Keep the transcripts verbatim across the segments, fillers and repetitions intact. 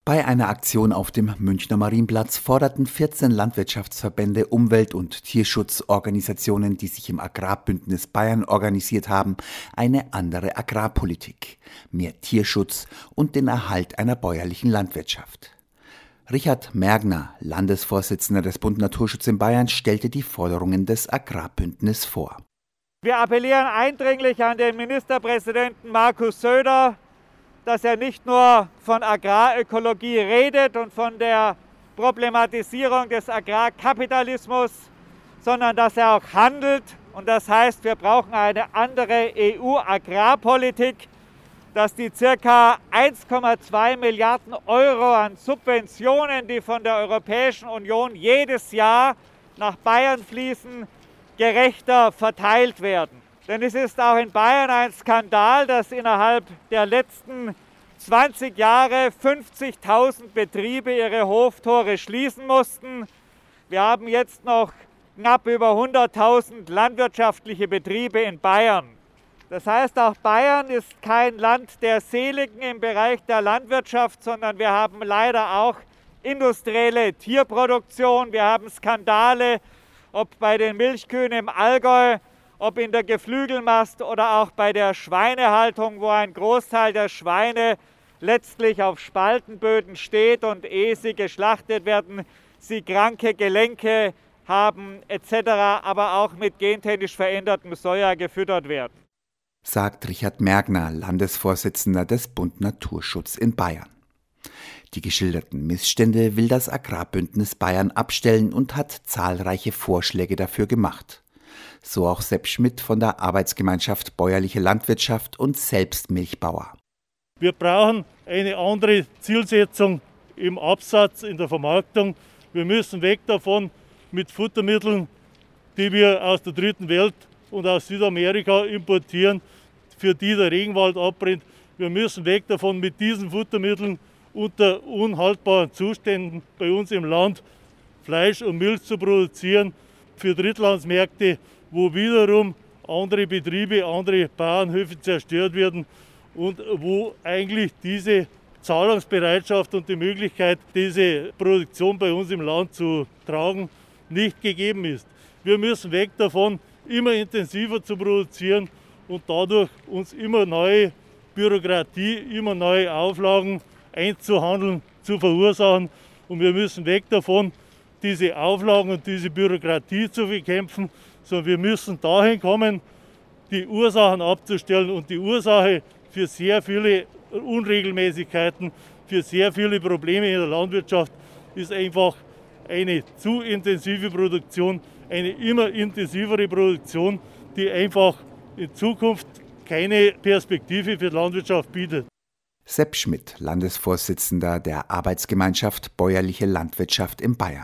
Bei einer Aktion auf dem Münchner Marienplatz forderten vierzehn Landwirtschaftsverbände, Umwelt- und Tierschutzorganisationen, die sich im Agrarbündnis Bayern organisiert haben, eine andere Agrarpolitik, mehr Tierschutz und den Erhalt einer bäuerlichen Landwirtschaft. Richard Mergner, Landesvorsitzender des Bund Naturschutz in Bayern, stellte die Forderungen des Agrarbündnisses vor. Wir appellieren eindringlich an den Ministerpräsidenten Markus Söder, dass er nicht nur von Agrarökologie redet und von der Problematisierung des Agrarkapitalismus, sondern dass er auch handelt. Und das heißt, wir brauchen eine andere E U-Agrarpolitik, dass die ca. eins Komma zwei Milliarden Euro an Subventionen, die von der Europäischen Union jedes Jahr nach Bayern fließen, gerechter verteilt werden. Denn es ist auch in Bayern ein Skandal, dass innerhalb der letzten zwanzig Jahre fünfzigtausend Betriebe ihre Hoftore schließen mussten. Wir haben jetzt noch knapp über hunderttausend landwirtschaftliche Betriebe in Bayern. Das heißt, auch Bayern ist kein Land der Seligen im Bereich der Landwirtschaft, sondern wir haben leider auch industrielle Tierproduktion. Wir haben Skandale, ob bei den Milchkühen im Allgäu, ob in der Geflügelmast oder auch bei der Schweinehaltung, wo ein Großteil der Schweine letztlich auf Spaltenböden steht und ehe sie geschlachtet werden, sie kranke Gelenke haben et cetera, aber auch mit gentechnisch verändertem Soja gefüttert werden. Sagt Richard Mergner, Landesvorsitzender des Bund Naturschutz in Bayern. Die geschilderten Missstände will das Agrarbündnis Bayern abstellen und hat zahlreiche Vorschläge dafür gemacht. So auch Sepp Schmidt von der Arbeitsgemeinschaft Bäuerliche Landwirtschaft und selbst Milchbauer. Wir brauchen eine andere Zielsetzung im Absatz, in der Vermarktung. Wir müssen weg davon mit Futtermitteln, die wir aus der dritten Welt und aus Südamerika importieren, für die der Regenwald abbrennt. Wir müssen weg davon mit diesen Futtermitteln unter unhaltbaren Zuständen bei uns im Land Fleisch und Milch zu produzieren für Drittlandsmärkte, wo wiederum andere Betriebe, andere Bauernhöfe zerstört werden und wo eigentlich diese Zahlungsbereitschaft und die Möglichkeit, diese Produktion bei uns im Land zu tragen, nicht gegeben ist. Wir müssen weg davon, immer intensiver zu produzieren und dadurch uns immer neue Bürokratie, immer neue Auflagen einzuhandeln, zu verursachen. Und wir müssen weg davon, diese Auflagen und diese Bürokratie zu bekämpfen, sondern wir müssen dahin kommen, die Ursachen abzustellen. Und die Ursache für sehr viele Unregelmäßigkeiten, für sehr viele Probleme in der Landwirtschaft ist einfach eine zu intensive Produktion, eine immer intensivere Produktion, die einfach in Zukunft keine Perspektive für die Landwirtschaft bietet. Sepp Schmidt, Landesvorsitzender der Arbeitsgemeinschaft Bäuerliche Landwirtschaft in Bayern.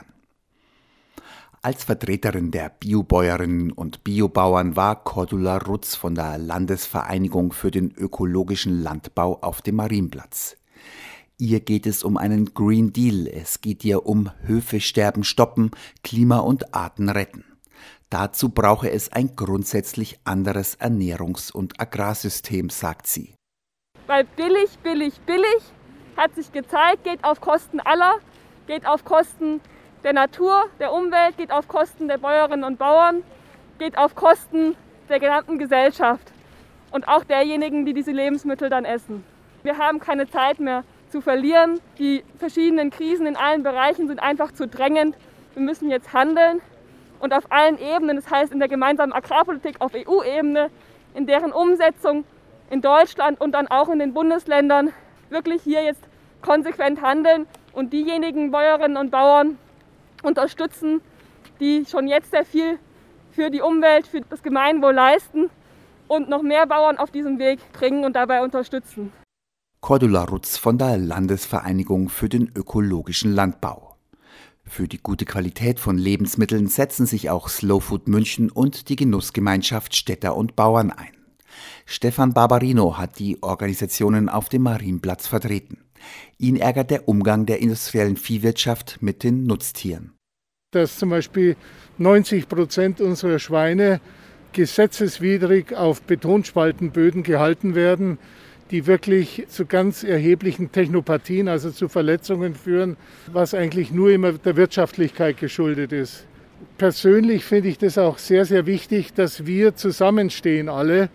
Als Vertreterin der Biobäuerinnen und Biobauern war Cordula Rutz von der Landesvereinigung für den ökologischen Landbau auf dem Marienplatz. Ihr geht es um einen Green Deal. Es geht ihr um Höfesterben stoppen, Klima und Arten retten. Dazu brauche es ein grundsätzlich anderes Ernährungs- und Agrarsystem, sagt sie. Weil billig, billig, billig hat sich gezeigt, geht auf Kosten aller, geht auf Kosten der Natur, der Umwelt, geht auf Kosten der Bäuerinnen und Bauern, geht auf Kosten der gesamten Gesellschaft und auch derjenigen, die diese Lebensmittel dann essen. Wir haben keine Zeit mehr zu verlieren. Die verschiedenen Krisen in allen Bereichen sind einfach zu drängend. Wir müssen jetzt handeln und auf allen Ebenen, das heißt in der gemeinsamen Agrarpolitik auf E U-Ebene, in deren Umsetzung in Deutschland und dann auch in den Bundesländern wirklich hier jetzt konsequent handeln und diejenigen Bäuerinnen und Bauern unterstützen, die schon jetzt sehr viel für die Umwelt, für das Gemeinwohl leisten und noch mehr Bauern auf diesem Weg bringen und dabei unterstützen. Cordula Rutz von der Landesvereinigung für den ökologischen Landbau. Für die gute Qualität von Lebensmitteln setzen sich auch Slow Food München und die Genussgemeinschaft Städter und Bauern ein. Stefan Barbarino hat die Organisationen auf dem Marienplatz vertreten. Ihn ärgert der Umgang der industriellen Viehwirtschaft mit den Nutztieren. Dass zum Beispiel neunzig Prozent unserer Schweine gesetzeswidrig auf Betonspaltenböden gehalten werden, die wirklich zu ganz erheblichen Technopathien, also zu Verletzungen führen, was eigentlich nur immer der Wirtschaftlichkeit geschuldet ist. Persönlich finde ich das auch sehr, sehr wichtig, dass wir zusammenstehen alle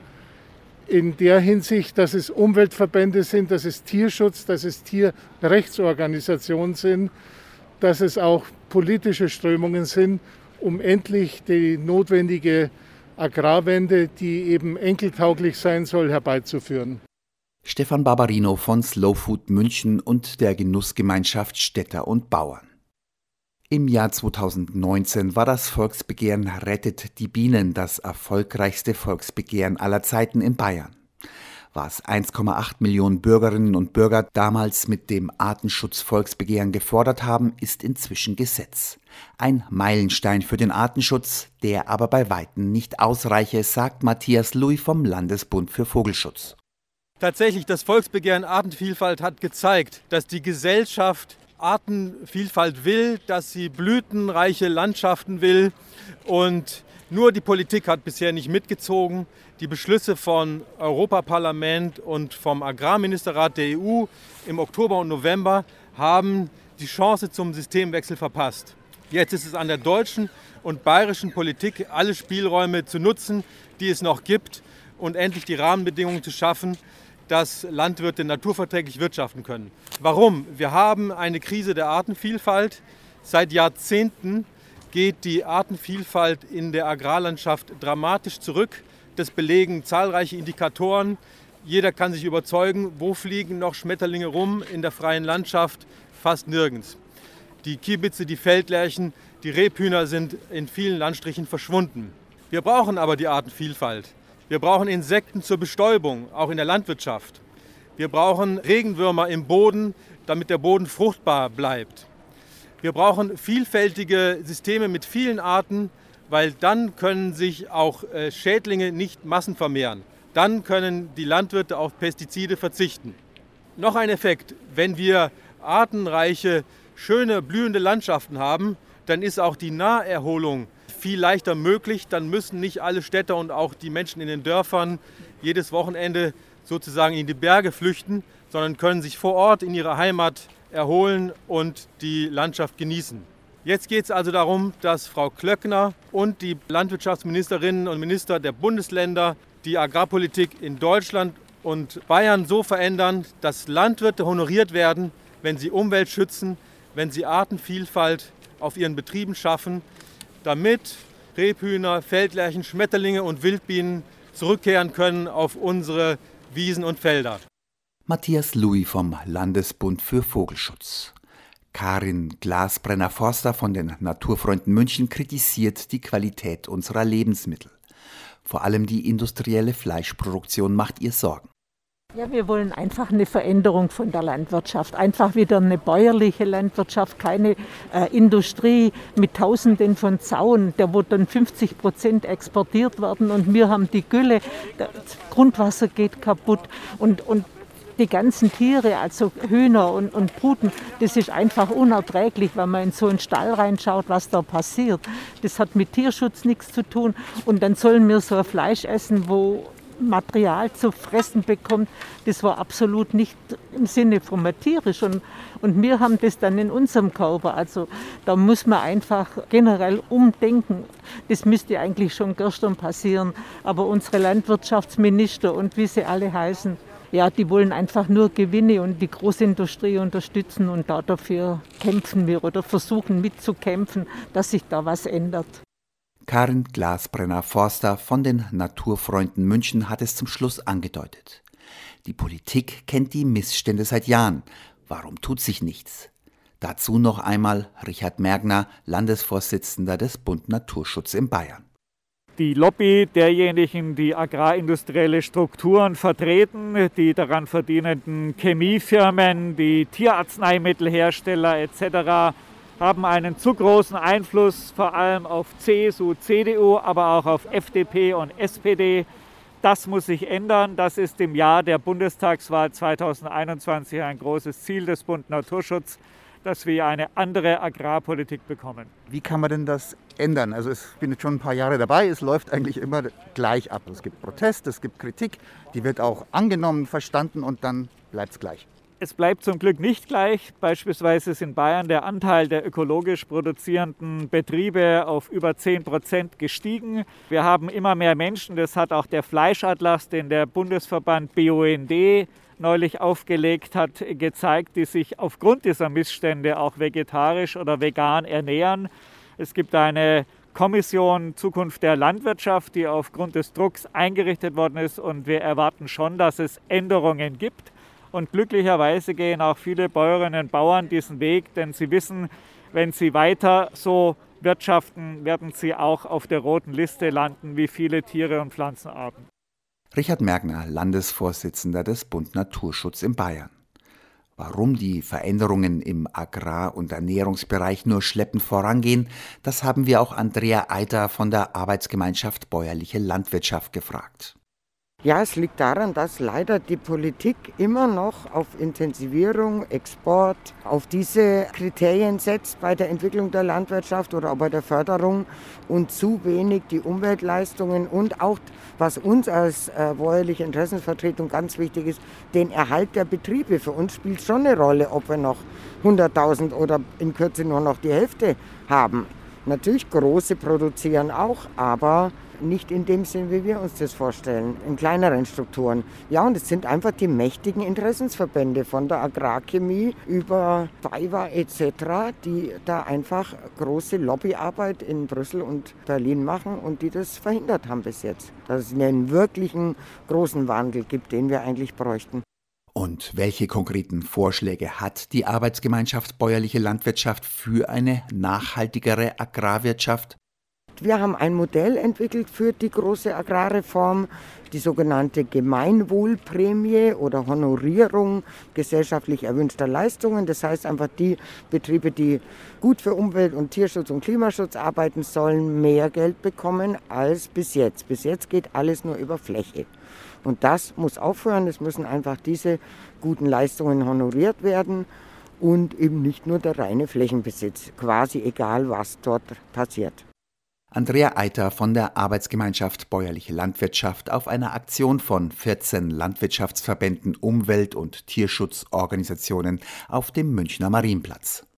in der Hinsicht, dass es Umweltverbände sind, dass es Tierschutz, dass es Tierrechtsorganisationen sind, dass es auch politische Strömungen sind, um endlich die notwendige Agrarwende, die eben enkeltauglich sein soll, herbeizuführen. Stefan Barbarino von Slow Food München und der Genussgemeinschaft Städter und Bauern. Im Jahr zweitausendneunzehn war das Volksbegehren Rettet die Bienen das erfolgreichste Volksbegehren aller Zeiten in Bayern. Was eins Komma acht Millionen Bürgerinnen und Bürger damals mit dem Artenschutz-Volksbegehren gefordert haben, ist inzwischen Gesetz. Ein Meilenstein für den Artenschutz, der aber bei Weitem nicht ausreiche, sagt Matthias Louis vom Landesbund für Vogelschutz. Tatsächlich, das Volksbegehren Artenvielfalt hat gezeigt, dass die Gesellschaft Artenvielfalt will, dass sie blütenreiche Landschaften will, und nur die Politik hat bisher nicht mitgezogen. Die Beschlüsse von Europaparlament und vom Agrarministerrat der E U im Oktober und November haben die Chance zum Systemwechsel verpasst. Jetzt ist es an der deutschen und bayerischen Politik, alle Spielräume zu nutzen, die es noch gibt, und endlich die Rahmenbedingungen zu schaffen, dass Landwirte naturverträglich wirtschaften können. Warum? Wir haben eine Krise der Artenvielfalt. Seit Jahrzehnten geht die Artenvielfalt in der Agrarlandschaft dramatisch zurück. Das belegen zahlreiche Indikatoren. Jeder kann sich überzeugen, wo fliegen noch Schmetterlinge rum in der freien Landschaft? Fast nirgends. Die Kiebitze, die Feldlerchen, die Rebhühner sind in vielen Landstrichen verschwunden. Wir brauchen aber die Artenvielfalt. Wir brauchen Insekten zur Bestäubung, auch in der Landwirtschaft. Wir brauchen Regenwürmer im Boden, damit der Boden fruchtbar bleibt. Wir brauchen vielfältige Systeme mit vielen Arten, weil dann können sich auch Schädlinge nicht massenvermehren. Dann können die Landwirte auf Pestizide verzichten. Noch ein Effekt: Wenn wir artenreiche, schöne, blühende Landschaften haben, dann ist auch die Naherholung viel leichter möglich. Dann müssen nicht alle Städter und auch die Menschen in den Dörfern jedes Wochenende sozusagen in die Berge flüchten, sondern können sich vor Ort in ihrer Heimat erholen und die Landschaft genießen. Jetzt geht es also darum, dass Frau Klöckner und die Landwirtschaftsministerinnen und Minister der Bundesländer die Agrarpolitik in Deutschland und Bayern so verändern, dass Landwirte honoriert werden, wenn sie Umwelt schützen, wenn sie Artenvielfalt auf ihren Betrieben schaffen, damit Rebhühner, Feldlerchen, Schmetterlinge und Wildbienen zurückkehren können auf unsere Wiesen und Felder. Matthias Louis vom Landesbund für Vogelschutz. Karin Glasbrenner-Forster von den Naturfreunden München kritisiert die Qualität unserer Lebensmittel. Vor allem die industrielle Fleischproduktion macht ihr Sorgen. Ja, wir wollen einfach eine Veränderung von der Landwirtschaft. Einfach wieder eine bäuerliche Landwirtschaft, keine äh, Industrie mit Tausenden von Zaun, der wo dann fünfzig Prozent exportiert werden und wir haben die Gülle, das Grundwasser geht kaputt und, und die ganzen Tiere, also Hühner und, und Puten, das ist einfach unerträglich, wenn man in so einen Stall reinschaut, was da passiert. Das hat mit Tierschutz nichts zu tun und dann sollen wir so ein Fleisch essen, wo Material zu fressen bekommt, das war absolut nicht im Sinne von tierisch und, und wir haben das dann in unserem Körper, also da muss man einfach generell umdenken. Das müsste eigentlich schon gestern passieren, aber unsere Landwirtschaftsminister und wie sie alle heißen, ja, die wollen einfach nur Gewinne und die Großindustrie unterstützen und da dafür kämpfen wir oder versuchen mitzukämpfen, dass sich da was ändert. Karin Glasbrenner-Forster von den Naturfreunden München hat es zum Schluss angedeutet. Die Politik kennt die Missstände seit Jahren. Warum tut sich nichts? Dazu noch einmal Richard Mergner, Landesvorsitzender des Bund Naturschutz in Bayern. Die Lobby derjenigen, die agrarindustrielle Strukturen vertreten, die daran verdienenden Chemiefirmen, die Tierarzneimittelhersteller et cetera, haben einen zu großen Einfluss, vor allem auf C S U, C D U, aber auch auf F D P und S P D. Das muss sich ändern. Das ist im Jahr der Bundestagswahl zweitausendeinundzwanzig ein großes Ziel des Bund Naturschutz, dass wir eine andere Agrarpolitik bekommen. Wie kann man denn das ändern? Also ich bin jetzt schon ein paar Jahre dabei, es läuft eigentlich immer gleich ab. Es gibt Protest, es gibt Kritik, die wird auch angenommen, verstanden und dann bleibt es gleich. Es bleibt zum Glück nicht gleich. Beispielsweise ist in Bayern der Anteil der ökologisch produzierenden Betriebe auf über zehn Prozent gestiegen. Wir haben immer mehr Menschen, das hat auch der Fleischatlas, den der Bundesverband B U N D neulich aufgelegt hat, gezeigt, die sich aufgrund dieser Missstände auch vegetarisch oder vegan ernähren. Es gibt eine Kommission Zukunft der Landwirtschaft, die aufgrund des Drucks eingerichtet worden ist und wir erwarten schon, dass es Änderungen gibt. Und glücklicherweise gehen auch viele Bäuerinnen und Bauern diesen Weg, denn sie wissen, wenn sie weiter so wirtschaften, werden sie auch auf der roten Liste landen, wie viele Tiere und Pflanzenarten. Richard Mergner, Landesvorsitzender des Bund Naturschutz in Bayern. Warum die Veränderungen im Agrar- und Ernährungsbereich nur schleppend vorangehen, das haben wir auch Andrea Eiter von der Arbeitsgemeinschaft Bäuerliche Landwirtschaft gefragt. Ja, es liegt daran, dass leider die Politik immer noch auf Intensivierung, Export, auf diese Kriterien setzt bei der Entwicklung der Landwirtschaft oder auch bei der Förderung und zu wenig die Umweltleistungen und auch, was uns als äh, bäuerliche Interessenvertretung ganz wichtig ist, den Erhalt der Betriebe. Für uns spielt schon eine Rolle, ob wir noch hunderttausend oder in Kürze nur noch die Hälfte haben. Natürlich große produzieren auch, aber nicht in dem Sinn, wie wir uns das vorstellen, in kleineren Strukturen. Ja, und es sind einfach die mächtigen Interessensverbände von der Agrarchemie über BayWa et cetera, die da einfach große Lobbyarbeit in Brüssel und Berlin machen und die das verhindert haben bis jetzt. Dass es einen wirklichen großen Wandel gibt, den wir eigentlich bräuchten. Und welche konkreten Vorschläge hat die Arbeitsgemeinschaft Bäuerliche Landwirtschaft für eine nachhaltigere Agrarwirtschaft? Wir haben ein Modell entwickelt für die große Agrarreform, die sogenannte Gemeinwohlprämie oder Honorierung gesellschaftlich erwünschter Leistungen. Das heißt einfach, die Betriebe, die gut für Umwelt- und Tierschutz und Klimaschutz arbeiten, sollen mehr Geld bekommen als bis jetzt. Bis jetzt geht alles nur über Fläche. Und das muss aufhören. Es müssen einfach diese guten Leistungen honoriert werden und eben nicht nur der reine Flächenbesitz, quasi egal, was dort passiert. Andrea Eiter von der Arbeitsgemeinschaft Bäuerliche Landwirtschaft auf einer Aktion von vierzehn Landwirtschaftsverbänden, Umwelt- und Tierschutzorganisationen auf dem Münchner Marienplatz.